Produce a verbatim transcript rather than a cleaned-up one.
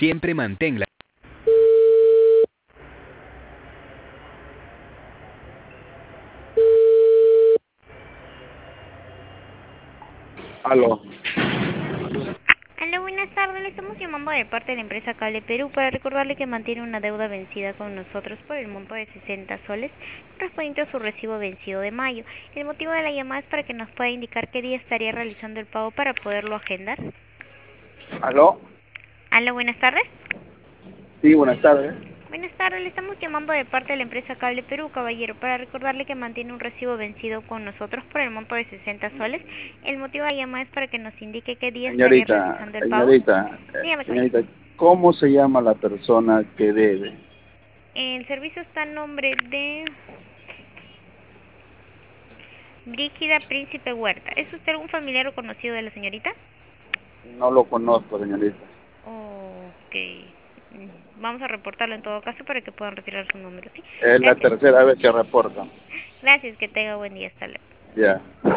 Siempre manténla. Aló. Hola, buenas tardes. Le estamos llamando de parte de la empresa Cable Perú para recordarle que mantiene una deuda vencida con nosotros por el monto de sesenta soles correspondiente a su recibo vencido de mayo. El motivo de la llamada es para que nos pueda indicar qué día estaría realizando el pago para poderlo agendar. Aló. Hola, buenas tardes. Sí, buenas tardes. Buenas tardes, le estamos llamando de parte de la empresa Cable Perú, caballero, para recordarle que mantiene un recibo vencido con nosotros por el monto de sesenta soles. El motivo de la llamada es para que nos indique qué día estaría Señorita, realizando el pago. señorita, eh, Dígame, caballero. señorita, ¿cómo se llama la persona que debe? El servicio está a nombre de Brígida Príncipe Huerta. ¿Es usted algún familiar o conocido de la señorita? No lo conozco, señorita. Ok. Mm, Vamos a reportarlo en todo caso para que puedan retirar su número, ¿sí? Es la Gracias. tercera vez que reporta. Gracias, que tenga buen día. Hasta luego. Ya.